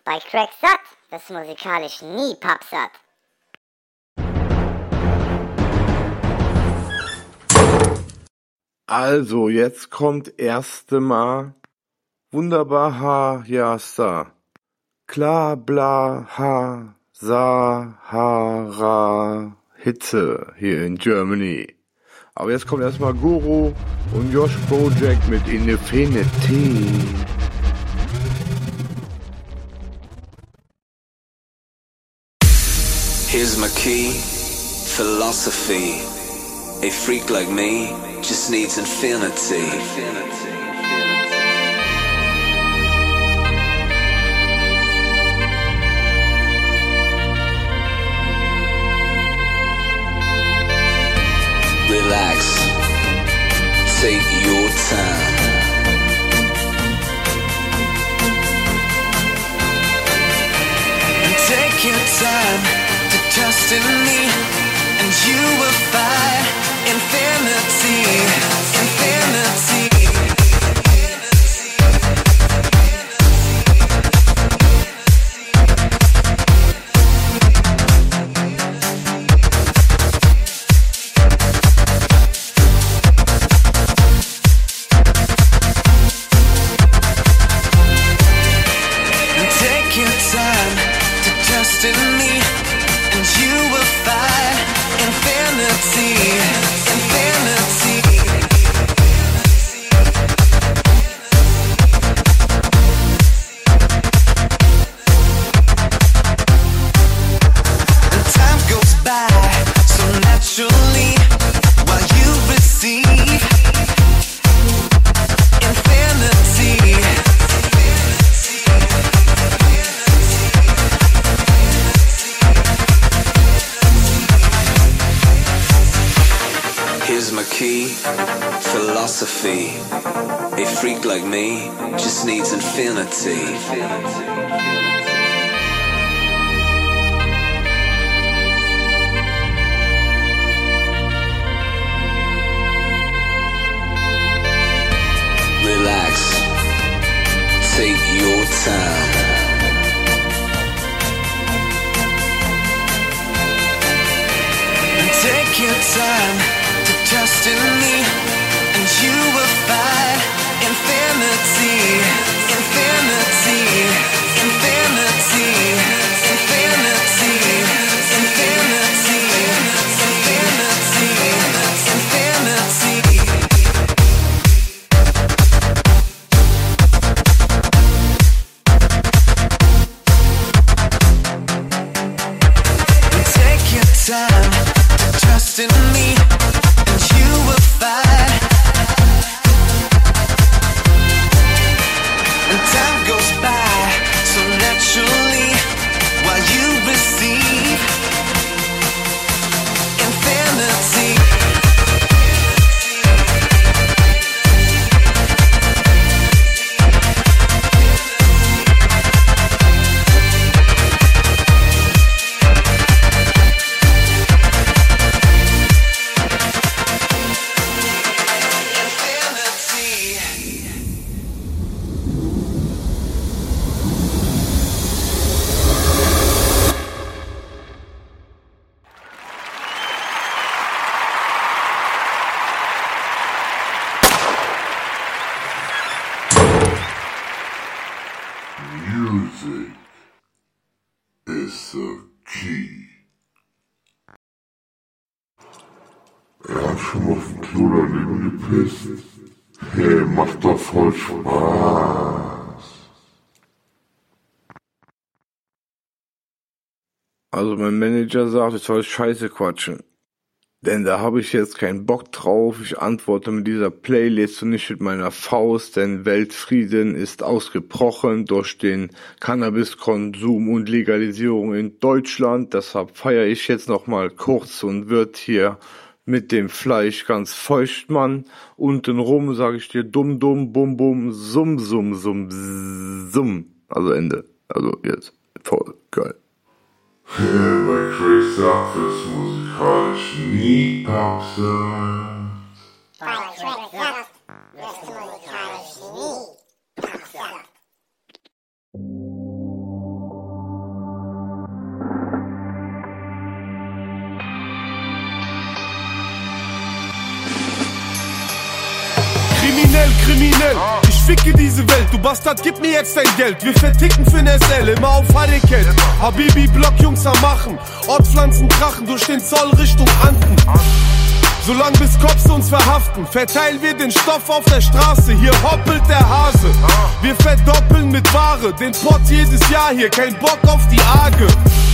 Bei Crack satt, das musikalisch nie pappsatt. Also, jetzt kommt erste Mal wunderbar ha, ja, sa. Klar, bla, ha, sa, ha, ra, Hitze hier in Germany. Aber jetzt kommt erstmal Guru und Josh Project mit Infinity. Here's my key, philosophy. A freak like me just needs infinity. Relax, take your time. And take your time to trust in me, and you will find infinity, infinity. Philosophy. A freak like me just needs infinity. Relax, take your time. And take your time to trust in me, and you will find infinity, infinity, infinity, infinity, infinity, infinity, and take your time to trust in me, and you will find. And time goes by so naturally while you receive infinity. Music is the key. Hat schon mal auf den Klo daneben gepisst? Hey, macht doch voll Spaß. Also mein Manager sagt, ich soll Scheiße quatschen. Denn da habe ich jetzt keinen Bock drauf. Ich antworte mit dieser Playlist und nicht mit meiner Faust, denn Weltfrieden ist ausgebrochen durch den Cannabiskonsum und Legalisierung in Deutschland. Deshalb feiere ich jetzt nochmal kurz und wird hier mit dem Fleisch ganz feucht, Mann. Untenrum sage ich dir dumm, dumm, bum, bum, summ, summ, summ, summ. Also Ende. Also jetzt. Voll geil. Bei Craig sagt es musikalisch nie absurd. Bei Crack satt, wirst du musikalisch nie pappsatt. kriminell. Ich ficke diese Welt, du Bastard, gib mir jetzt dein Geld. Wir verticken für ne SL, immer auf Hurricane. Habibi, Blockjungs am Machen. Ortpflanzen krachen durch den Zoll Richtung Anden. Solang bis Cops uns verhaften, verteilen wir den Stoff auf der Straße. Hier hoppelt der Hase. Wir verdoppeln mit Ware den Pott jedes Jahr hier. Kein Bock auf die Arge.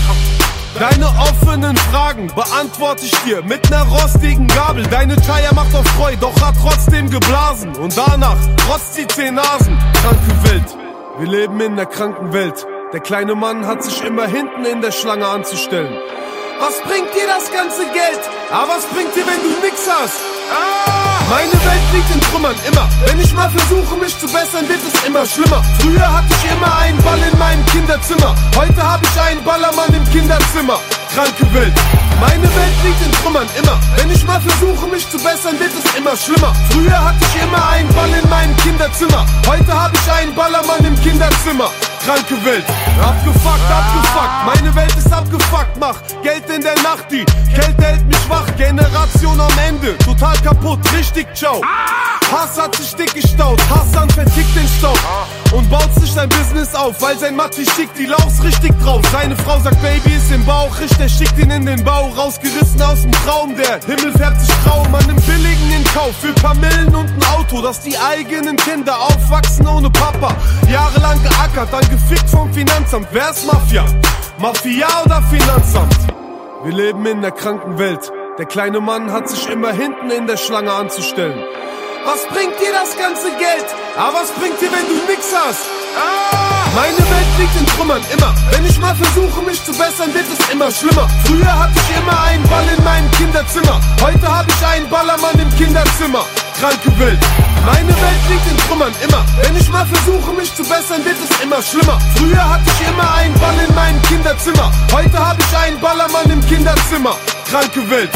Deine offenen Fragen beantworte ich dir mit ner rostigen Gabel. Deine Chaya macht auf Treu, doch hat trotzdem geblasen. Und danach rotzt sie 10 Nasen. Kranke Welt, wir leben in der kranken Welt. Der kleine Mann hat sich immer hinten in der Schlange anzustellen. Was bringt dir das ganze Geld? Aber was bringt dir, wenn du nix hast? Meine Welt liegt in Trümmern, immer. Wenn ich mal versuche, mich zu bessern, wird es immer schlimmer. Früher hatte ich immer einen Ball in meinem Kinderzimmer. Heute habe ich einen Ballermann im Kinderzimmer. Kranke Welt. Meine Welt liegt in Trümmern, immer. Wenn ich mal versuche, mich zu bessern, wird es immer schlimmer. Früher hatte ich immer einen Ball in meinem Kinderzimmer. Heute habe ich einen Ballermann im Kinderzimmer. Kranke Welt. Abgefuckt, abgefuckt. Meine Welt ist abgefuckt. Mach Geld in der Nacht, die Kälte hält mich wach. Generation am Ende, total kaputt, richtig ciao. Hass hat sich dick gestaut, Hassan vertickt den Staub und baut sich sein Business auf, weil sein Matti schickt die Lauchs richtig drauf. Seine Frau sagt, Baby ist im Bauch, Richter schickt ihn in den Bau, rausgerissen aus dem Traum. Der Himmel färbt sich grau, man nimmt billigen in Kauf für paar Millen und ein Auto, dass die eigenen Kinder aufwachsen ohne Papa. Jahrelang geackert, dann gefickt vom Finanzamt. Wer ist Mafia? Mafia oder Finanzamt? Wir leben in der kranken Welt. Der kleine Mann hat sich immer hinten in der Schlange anzustellen. Was bringt dir das ganze Geld? Aber was bringt dir, wenn du nix hast? Meine Welt liegt in Trümmern, immer. Wenn ich mal versuche, mich zu bessern, wird es immer schlimmer. Früher hatte ich immer einen Ball in meinem Kinderzimmer. Heute habe ich einen Ballermann im Kinderzimmer. Kranke Welt. Meine Welt liegt in Trümmern, immer. Wenn ich mal versuche, mich zu bessern, wird es immer schlimmer. Früher hatte ich immer einen Ball in meinem Kinderzimmer. Heute habe ich einen Ballermann im Kinderzimmer. Kranke Welt.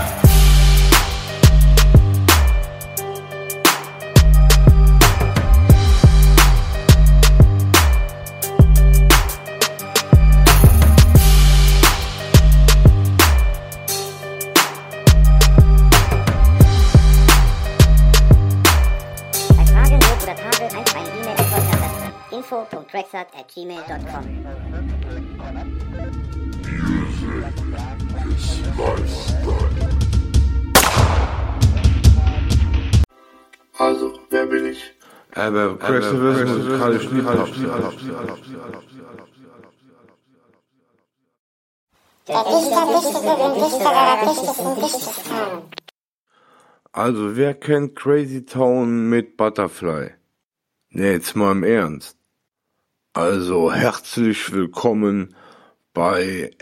info.drexat@gmail.com. Also, wer bin ich? Aber Crazy musikalisch nie Also, wer kennt Crazy Town mit Butterfly? Ne, jetzt mal im Ernst. Also, herzlich willkommen bei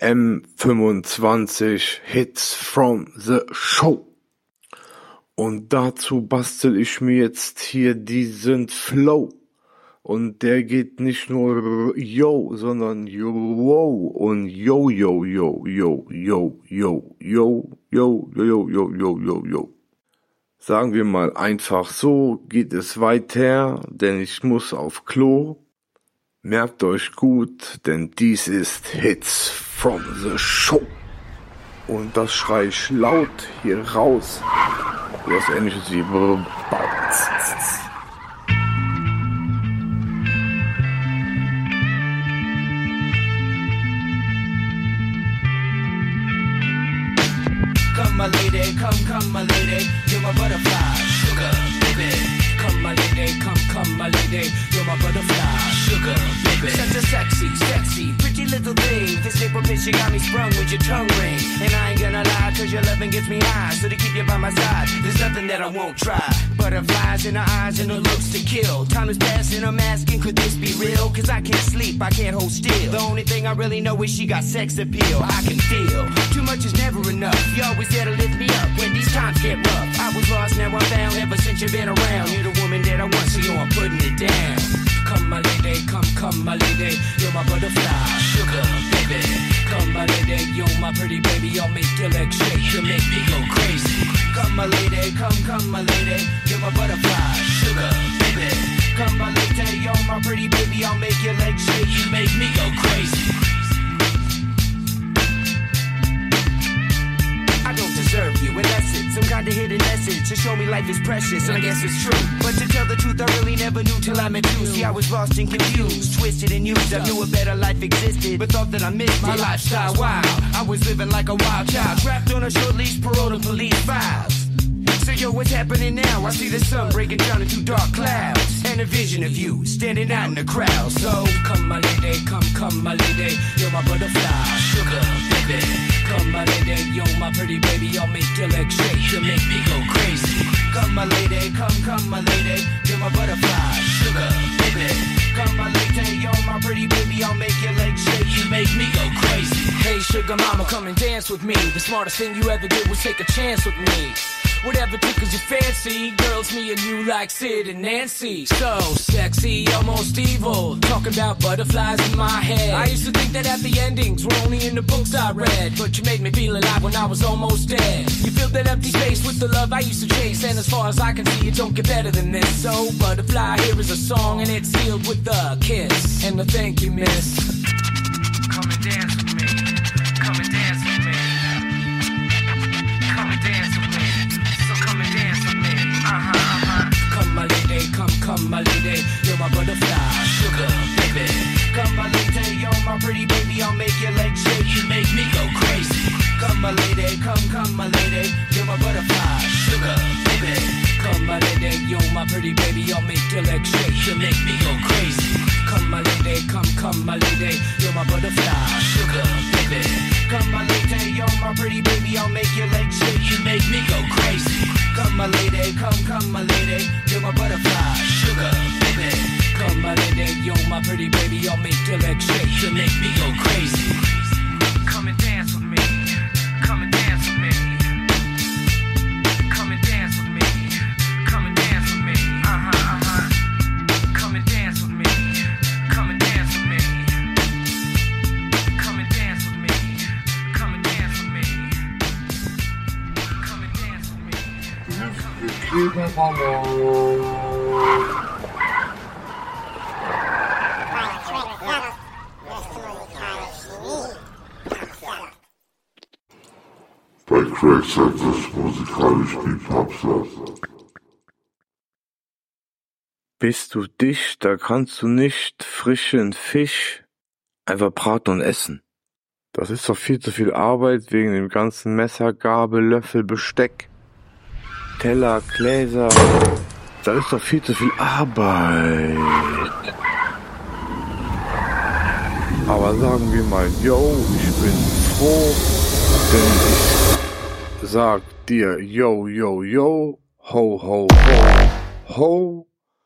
M25 Hits from the Show. Und dazu bastel ich mir jetzt hier diesen Flow. Und der geht nicht nur yo, sondern yo, wow und yo, yo, yo, yo, yo, yo, yo, yo, yo, yo, yo, yo, yo. Sagen wir mal einfach so, geht es weiter, denn ich muss auf Klo. Merkt euch gut, denn dies ist Hits from the Show. Und das schrei ich laut hier raus. Das ähnliches wie Come my lady, come my lady, you're my butterfly, sugar baby. Come my lady, come my lady, you're my butterfly, sugar baby. Such a sexy, pretty little thing. This paper bitch, you got me sprung with your tongue ring. And I ain't gonna lie, cause your loving gets me high. So to keep you by my side, there's nothing that I won't try. Butterflies in her eyes and her looks to kill. Time is passing, I'm asking, could this be real? Cause I can't sleep, I can't hold still. The only thing I really know is she got sex appeal. I can feel, too much is never enough. You always there to lift me up when these times get rough. I was lost, now I'm found, ever since you've been around. You're the woman that I want, so yo, I'm putting it down. Come my lady, come my lady, you're my butterfly, sugar baby. Come my lady, you're my pretty baby, I'll make your legs shake, you make me go crazy. Come my lady, come my lady, you're my butterfly, sugar baby. Come my lady, you're my pretty baby, I'll make your legs shake, you make me go crazy. I don't deserve you, and that's it, some kind of hidden message. A show me life is precious, and I guess it's true. But to tell the truth, I really never knew till I met you. See, I was lost and confused, twisted and used. I knew a better life existed, but thought that I missed my lifestyle. Wow, I was living like a wild child, trapped on a short leash, parole to police files. So yo, what's happening now? I see the sun breaking down into dark clouds, and a vision of you standing out in the crowd. So come my lady, come my lady, you're my butterfly, sugar baby. Come my lady, you're my pretty baby, I'll make your legs shake, you make me go crazy. Come my lady, come my lady, you're my butterfly, sugar baby. Come my lady, you're my pretty baby, I'll make your legs shake, you make me go crazy. Hey sugar mama, come and dance with me. The smartest thing you ever did was take a chance with me. Whatever tickles your fancy, girls, me and you like Sid and Nancy. So sexy, almost evil, talking about butterflies in my head. I used to think that happy endings were only in the books I read, but you made me feel alive when I was almost dead. You filled that empty space with the love I used to chase, and as far as I can see, it don't get better than this. So butterfly, here is a song, and it's sealed with a kiss and a thank you, miss. Come and dance with me, come and dance with me, come and dance with me. Come and dance with me, Come my lady, come my lady, you're my butterfly, sugar baby. Come my lady, you're my pretty baby, I'll make your legs shake, you make me go crazy. Come my lady, come my lady, you're my butterfly, sugar baby. Come my lady, you're my pretty baby, I'll make your legs shake, you make me go crazy. Come my lady, come my lady, you're my butterfly, sugar baby. Come my lady, you're my pretty baby, I'll make your legs shake, you make me go crazy. Come my lady, come my lady, you're my butterfly, sugar baby. Come my lady, you're my pretty baby, I'll make your legs shake, you make me go crazy. Come and dance with me, come and dance with me. Come and dance with me, come and dance with me, Come and dance with me, come and dance with me. Come and dance with me, come and dance with me. Come and dance with me. Bei Craig sagt das musikalisch wie Popstar. Bist du dicht, da kannst du nicht frischen Fisch einfach braten und essen. Das ist doch viel zu viel Arbeit wegen dem ganzen Messer, Gabel, Löffel, Besteck, Teller, Gläser. Das ist doch viel zu viel Arbeit. Aber sagen wir mal, yo, ich bin froh, denn ich sag dir, yo, yo, yo, ho, ho, ho, ho,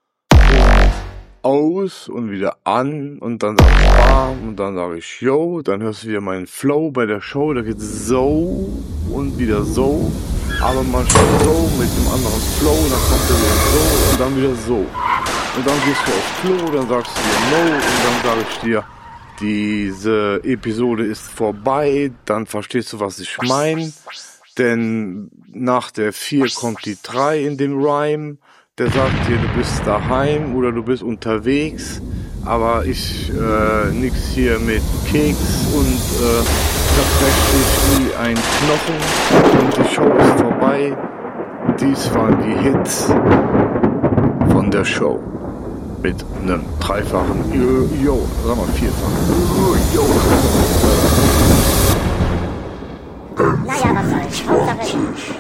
aus und wieder an und dann sag ich bam und dann sage ich yo, dann hörst du wieder meinen Flow bei der Show, da geht's so und wieder so, aber manchmal so mit einem anderen Flow, dann kommt er wieder so und dann wieder so und dann gehst du aufs Klo, dann sagst du dir no und dann sage ich dir, diese Episode ist vorbei, dann verstehst du, was ich meine, denn nach der 4 kommt die 3 in dem Rhyme. Der sagt dir, du bist daheim oder du bist unterwegs, aber ich nix hier mit Keks und tatsächlich wie ein Knochen und die Show ist vorbei. Dies waren die Hits von der Show mit einem dreifachen Yo, sag mal vierfachen Yo. Naja, was soll's, Hauptsache...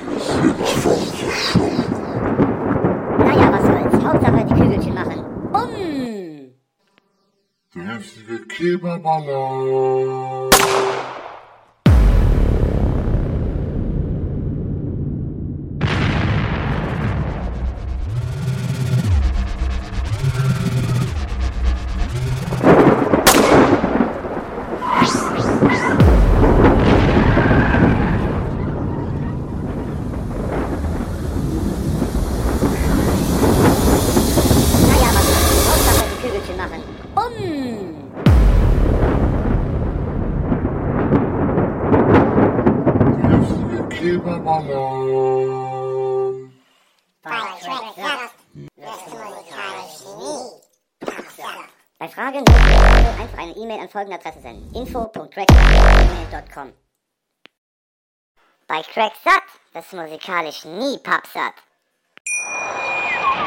Hauptsache die Kügelchen machen. Der heftige Kebabballer. Bei Fragen einfach eine E-Mail an folgende Adresse senden: info.cracksatt@gmail.com. Bei Cracksatt, das musikalisch nie pappsatt.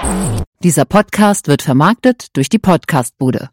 Dieser Podcast wird vermarktet durch die Podcastbude.